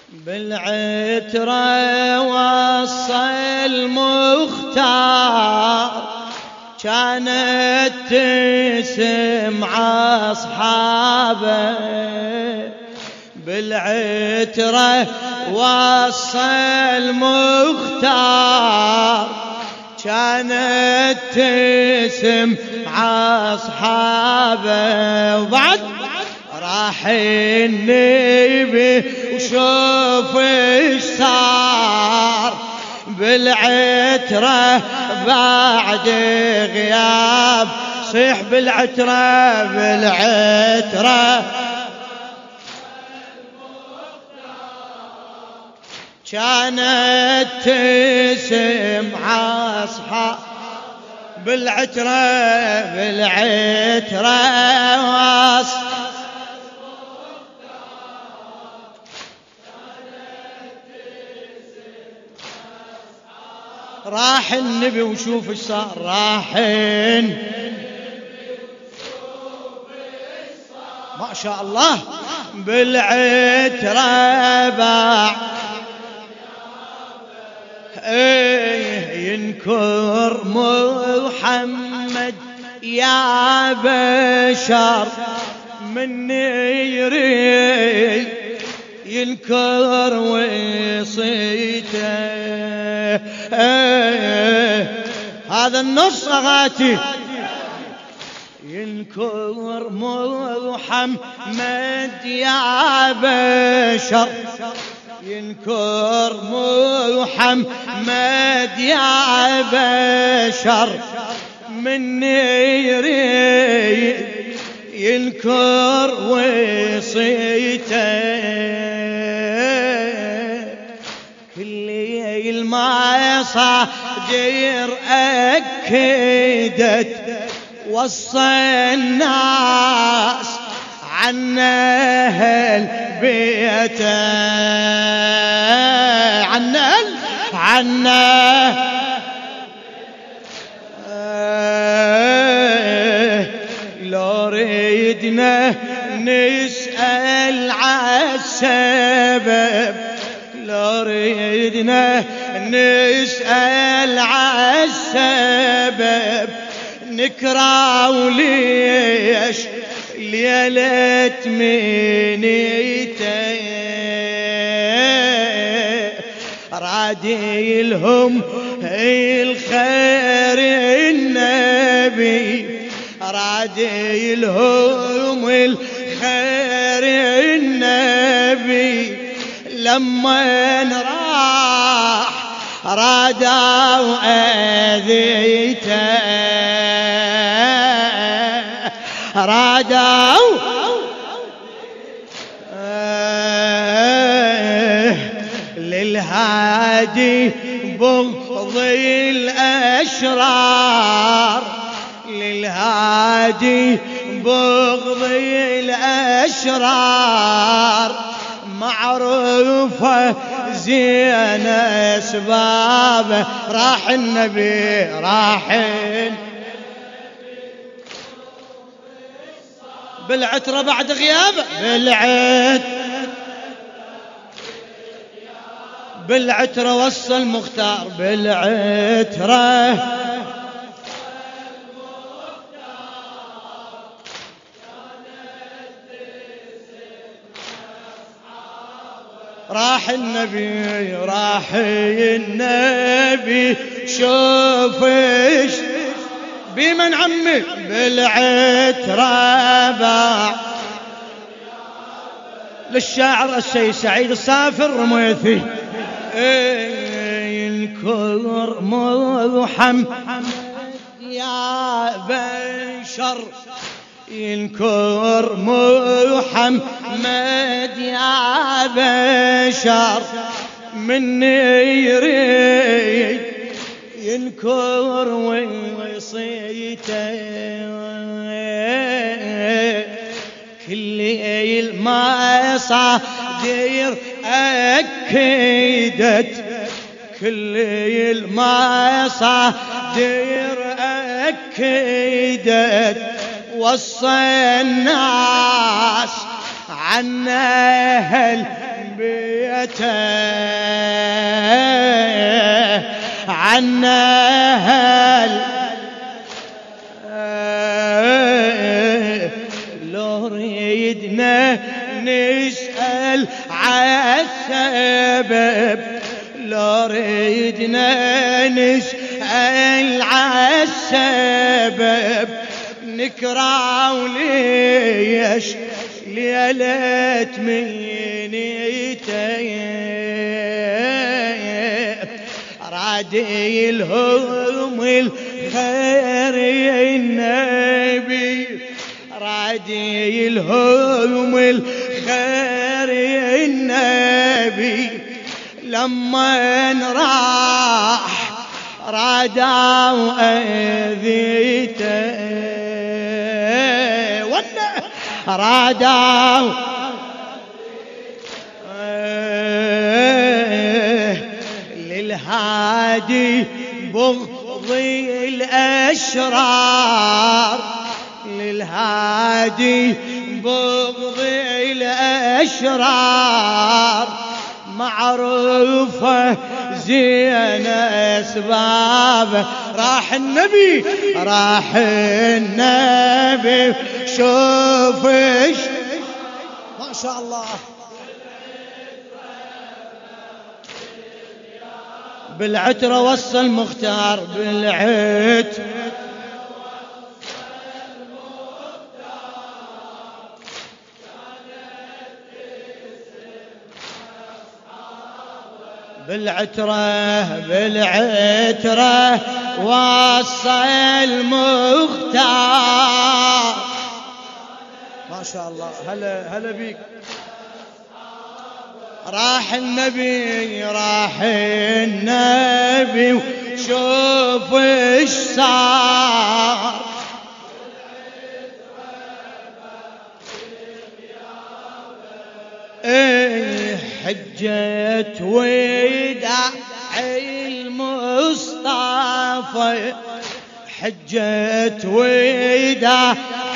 بالعترة وصى المختار كانت تسمع أصحابه. بالعترة وصى المختار كانت تسمع أصحابه. وبعد راح النبي وشوف ايش صار بالعترة بعد غياب. صيح بالعترة بالعترة كانت تسمع أصحاب. بالعترة بالعترة راح النبي وشوف ايش صار. راح ما شاء الله بالعترة باع ينكر محمد يا بشر من يريد ينكر وصيته. هذا النص أغاتي ينكر محمد يا بشر ينكر محمد يا بشر من يريد ينكر وصيته. كل ما صادر أكدت وصى الناس عن أهل بيته عنا لو ريدنا نسأل عالسبب لو ريدنا نسأل عالسبب نكره وليش ليلة منيته. رادي لهم الخير النبي رادي لهم الخير النبي لما راح رادوا أذيته رادوا للهادي بغض الأشرار للهادي بغض الأشرار معروفة زين أسبابه. راح النبي راح بالعترة بعد غيابه بالعترة وصى المختار بالعترة راح النبي شوف ايش بمن عمي بالعترة باع. للشاعر السيد سعيد الصافي الرميثي ينكر محمد يا بشر ينكر محمد يا بشر من يريد ينكر وصيته. كل ما صادر أكدت كل ما صادر أكدت وصى الناس عن أهل بيته عنا لو ريدنا نسأل عالسبب، لو ريدنا نسأل عالسبب، نكره وليش ليلة مينيته رادي الهم الخير يا النبي، رادي الهم الخير يا النبي، لما راح رادا وأذيته رادا للهادي بغضي الأشرار، للهادي بغضي الأشرار، معروفة زين أسبابه. راح النبي راح النبي شوف ما شاء الله بالعترة وصل مختار، بالعترة بالعترة وصل مختار. ما شاء الله هلا بيك. راح النبي وشوف ايش صار، حجة وداع المصطفى، حجة وداع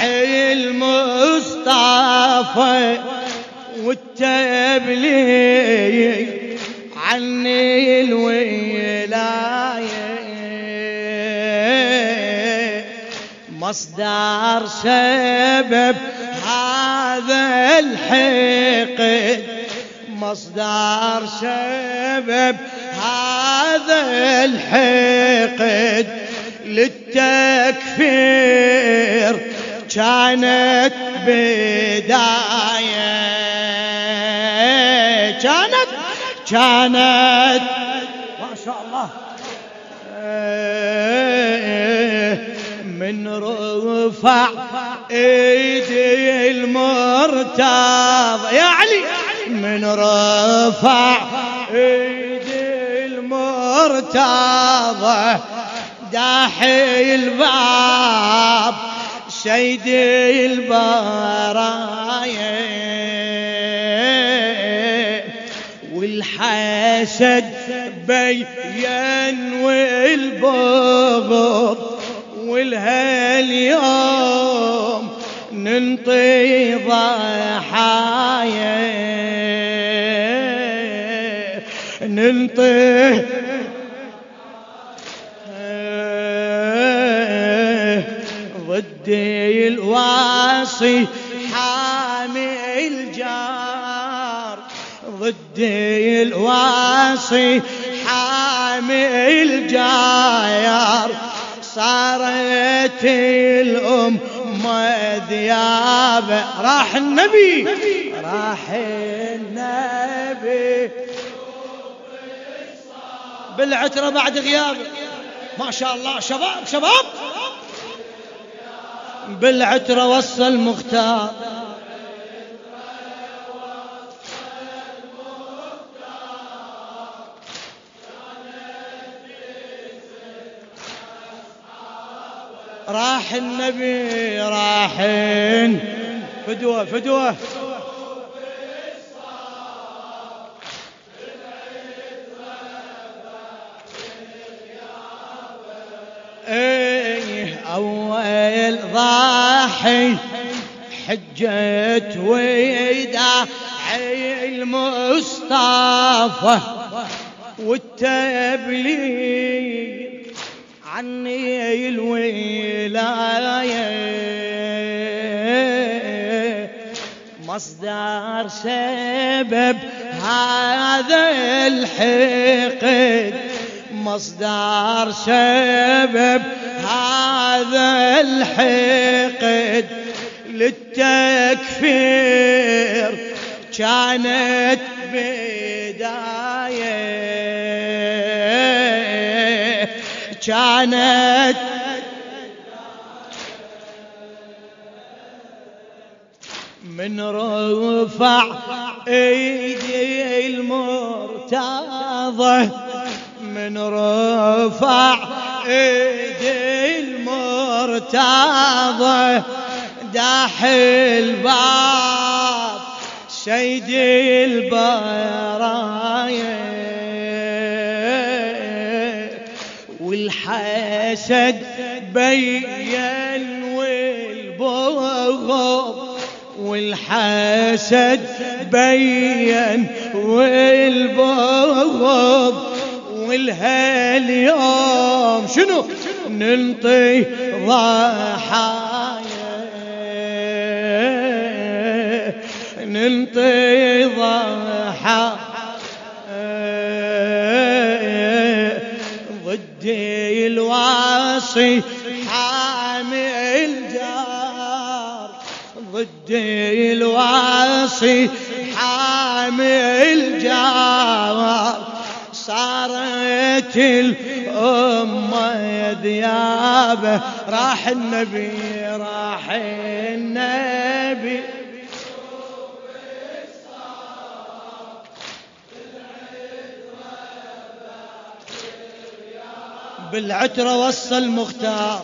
المصطفى، والتبليغ عني الولاية، مصدر سبب هذا الحقد، مصدر سبب هذا الحقد، للتكفير كانت بداية، كانت ما شاء الله من رفع ايدي المرتضى يا علي، من رفع ايدي المرتضى، داحي الباب سيدي البرايا، والحسد بين والبغض، والهاليوم ننطي ضحايا، ننطي ضدي الواصي حامي الجار، ضدي الواصي حامي الجار، صارت الأم ذيابة. راح النبي بالعترة بعد غيابه. ما شاء الله شباب بالعترة وصل مختار، راح النبي راحين فدوة أول ضاحي حجة وداع المصطفى والتبليغ عني الولاية مصدر سبب هذا الحقد مصدر سبب هذا الحقد للتكفير كانت بداية كانت من رفع ايدي المرتضى من رفع ايدي المرتضى داح الباب سيدي البرايا والحسد بين والبغض والحسد بين والبغض والهاليوم شنو ننطي ضحايا ننطي ضحايا ضدي الواصي حامي الجار ضدي الواصي حامي الجار صارت الأمة ذيابة راح النبي راح النبي بالعترة وصى المختار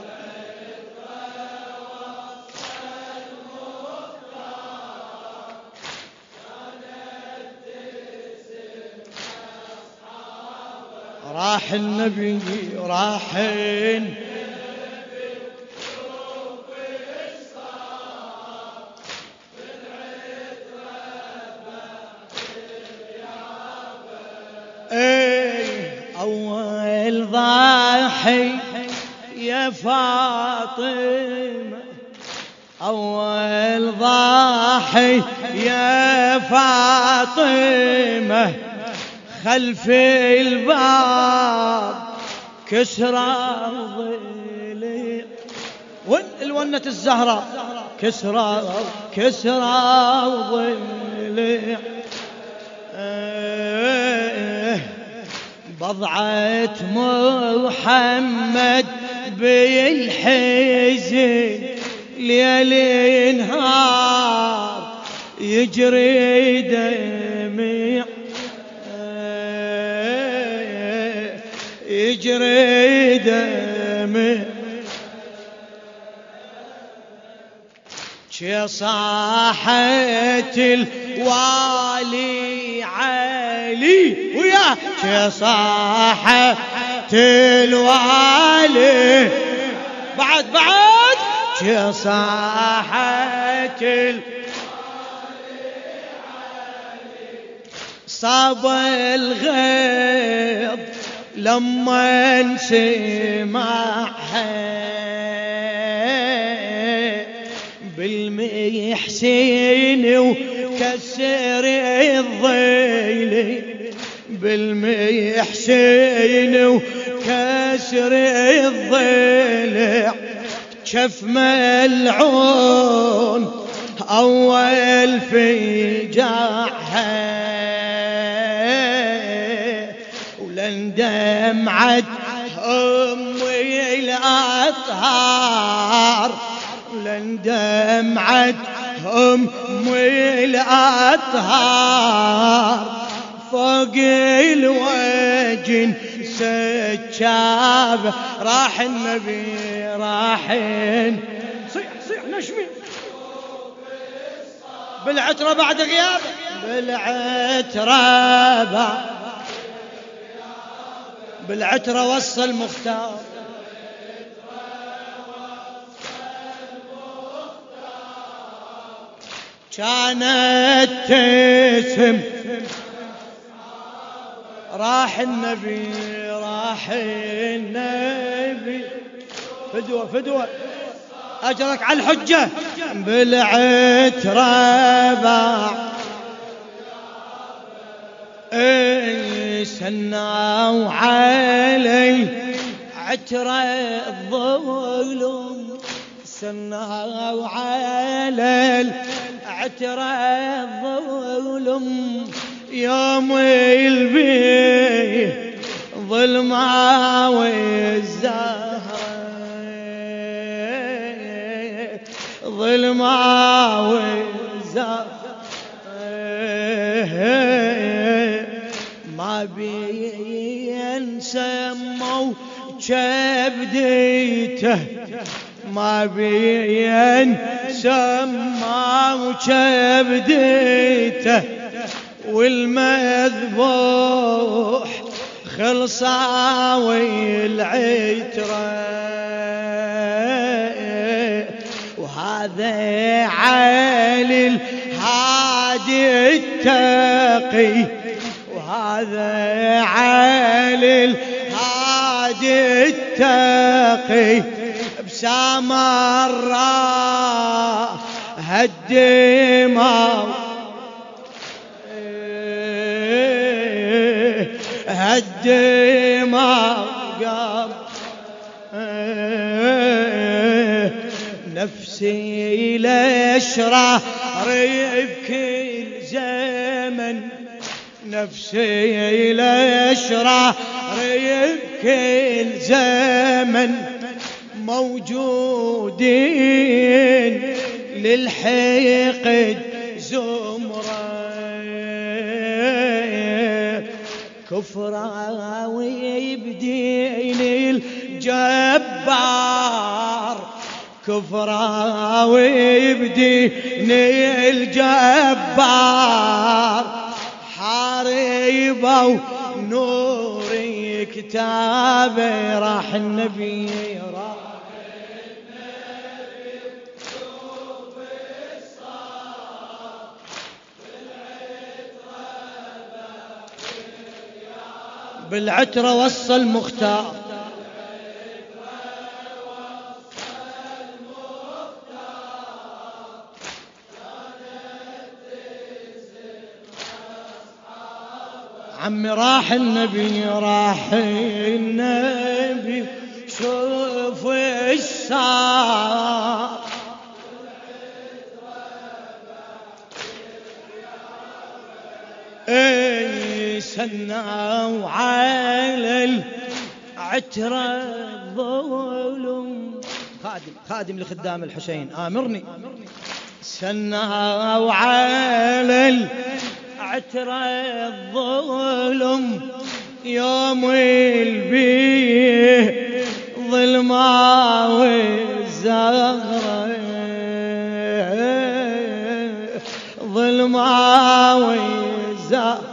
راح النبي راح أول ضاحي يا فاطمة أول ضاحي يا فاطمة خلف الباب كسرى ضليع الونة الزهراء كسرى ضليع بضعة محمد بالحزن ليل نهار يجري دمع يجري دمع شي صاحت الوالي علي ويا شي صاحت الوالي بعد شي صاحت صاب الغيظ لما نسمعها بالمحسن وكسر الضيل بالمحسن وكسر الضلع شف ملعون أول في جاحها ولن دمعت أمي الأطهار ولن دمعت أمي الأطهار فوق الوجن سجاب راح النبي راحين صيح نشمي بالعترة بعد غيابه بالعترة وصى المختار كانت تسم راح النبي راح النبي فدوة فدوة أجرك على الحجة بالعترة باع سنوا علي عترة الظلم سنوا على العترة الظلم يوم البيه ظلمة والزهرة ظلمة والزهرة ما بين سموا كبديته ما بين سموا كبديته والمذبوح خلصا والعترة وهذا علي الهادي التقي وهذا علي الهادي التقي بسامراء هالدماء هالدماء نفسي لأشرار بكل زمن نفسي لأشرار بكل زمن موجودين للحقد زمرة كفرة ويبدين الجبار كفرة ويبدين الجبار حاربوا نور كتابه راح النبي راح بالعترة وصى المختار عمي راح النبي راح النبي شوف ايش صار سنوا على العترة الظلم خادم لخدام الحسين آمرني سنوا على العترة الظلم يوم البيه ظلمة والزهرة ظلمة والزهرة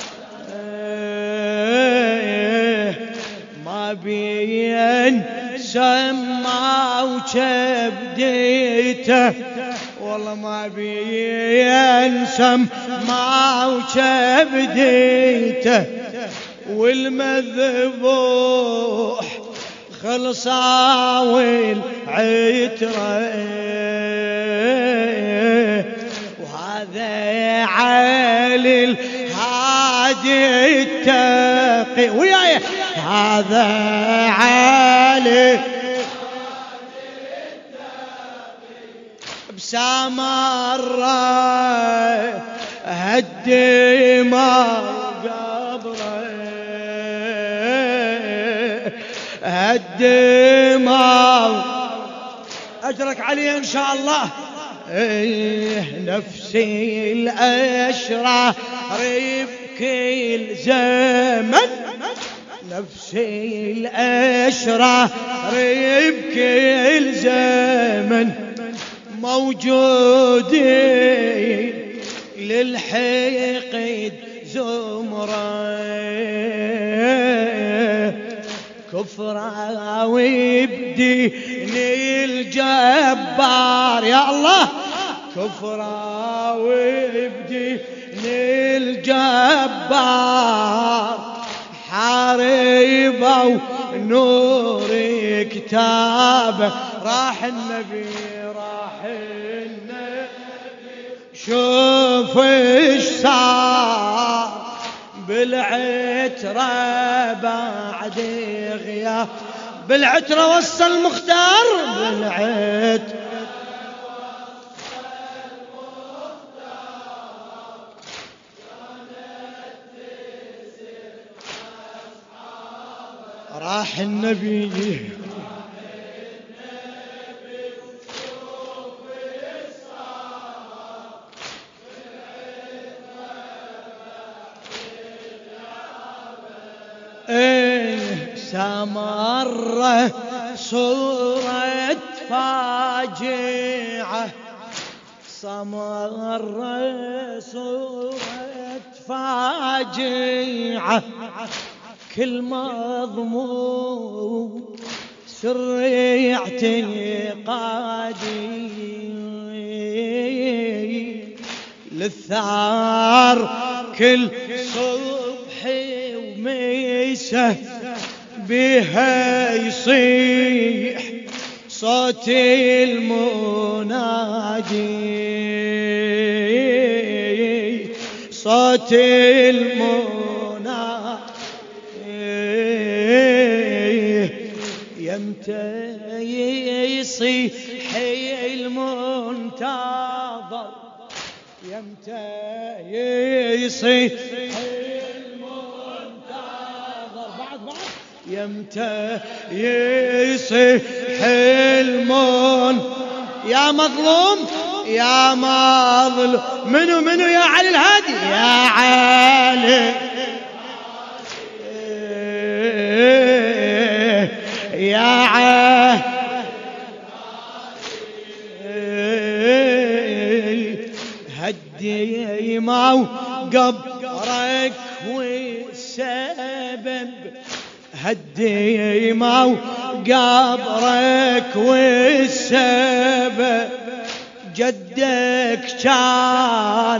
ما بين سما وكبديته والله ما بين سما وكبديته والمذبوح خلصا والعترة وهذا علي الهادي التقي وياي هذا علي بسامراء هالدماء قبره هالدماء أجرك عليه إن شاء الله نفسي الأشرار بكل زمن نفسي الأشرار بكل زمن موجودين للحقد زمرة كفرة ويبدين الجبار يا الله كفرا وبدين الجبار حاربوا نور كتابه. راح النبي شوف ايش صار بالعترة بعد غياب. بالعترة وصل المختار بالعترة راح النبي سمر صورة فاجعة. سمر صورة فاجعة كل مضمون سر اعتقادي للثار كل صبح ومسه بها يصيح صوت المنادي. صوت المنادي يمتى يصيح المنتظر. يمتى يصيح يمتى يصيح المون. يا مظلوم يا مظلوم منو يا علي الهادي يا علي يا علي هدي ما قبرك والسبب. هدي ما قبرك والسبب. جدك كان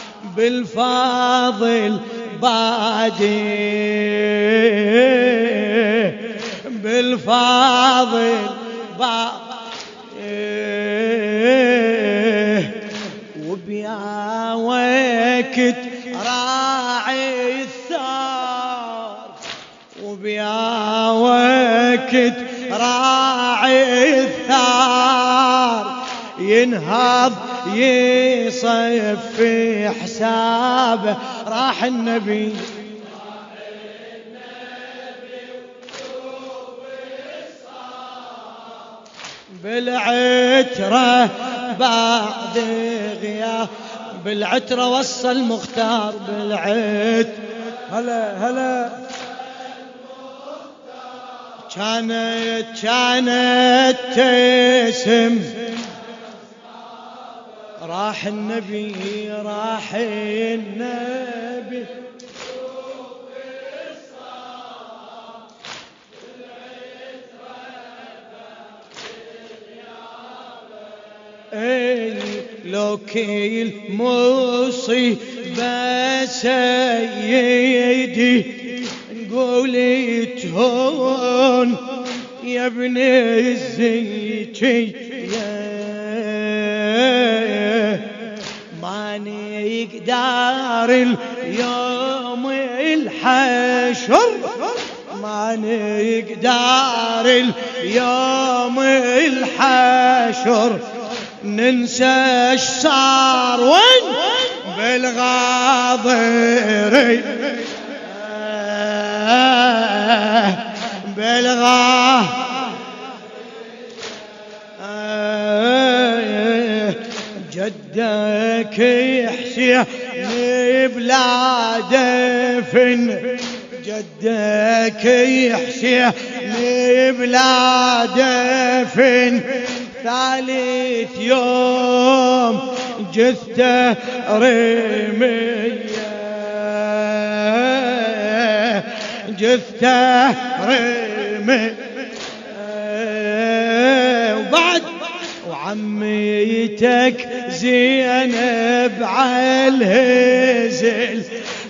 بالفاضل بادي بالفاضل وبيا وقت راعي الثار. وبيا وقت راعي الثار ينهض يصفي حسابه. راح النبي بالعترة بعد غياب. بالعترة وصل المختار بالعترة. هلا كانت تسم. راح النبي لو كيل مصيبة سيدي قولت هون يا ابن الزكي ما نقدر اليوم الحشر. ما نقدر اليوم الحشر ننسى اش صار وين بالغاضري جدك يحسين بلا دفن. جدك يحسين بلا دفن ثالث يوم جثته رمية. جثته رمية وبعد وعميتك زينب عالهزل،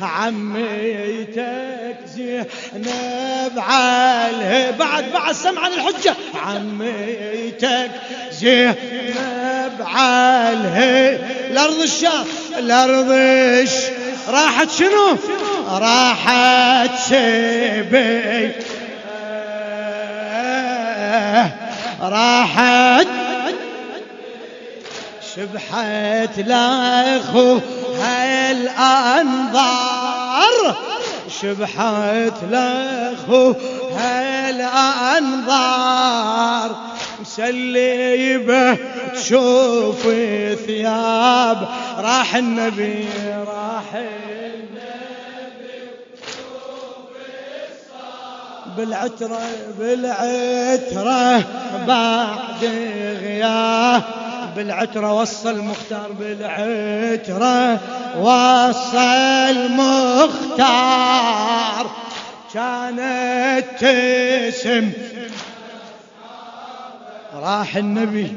عميتك زينب عالهزل، بعد سمعا الحجة، عميتك زينب عالهزل. الأرض الشام، الأرض راحت شنو؟ راحت سبي، راحت شبحت لاخوها الأنظار، شبحت لاخوها الأنظار، مسليبه تشوف ثياب، راح النبي راح النبي تشوف الصار، بالعترة بعد غياب، بالعترة وصل المختار، بالعترة وصل المختار، كانت تسم راح النبي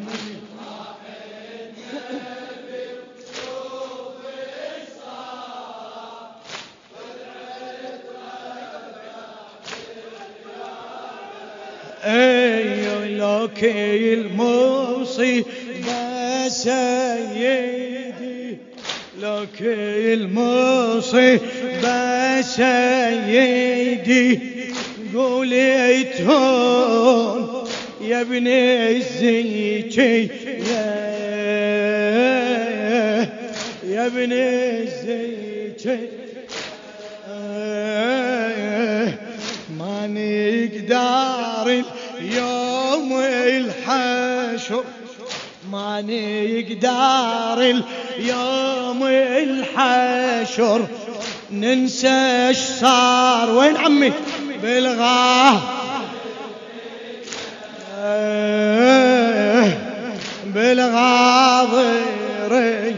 لوكي المصيبة سيدي، لوكي المصيبة سيدي، قوليتهون يا ابني الزيكي، يا ابني الزيكي، ما نقدر اليوم الحشر، ما نقدر اليوم الحشر، ننسى ايش صار. وين عمي؟ بالغاه بالغاضري،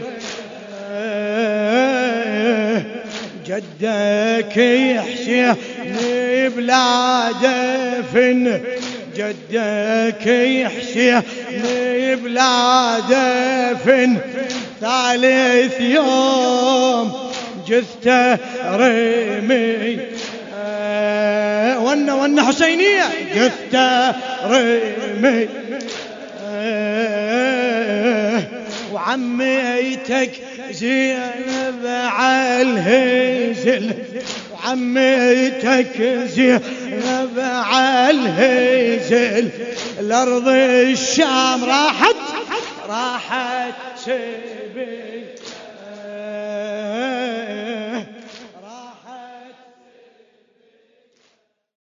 جدك يحشيني بلا دفن، جدك يحشيني بلا دفن، ثالث يوم جثته رمي، ون حسينية جثته رمي، وعميتك زينب عالهزل، وعميتك زينب عالهزل، الأرض الشام راحت سبي،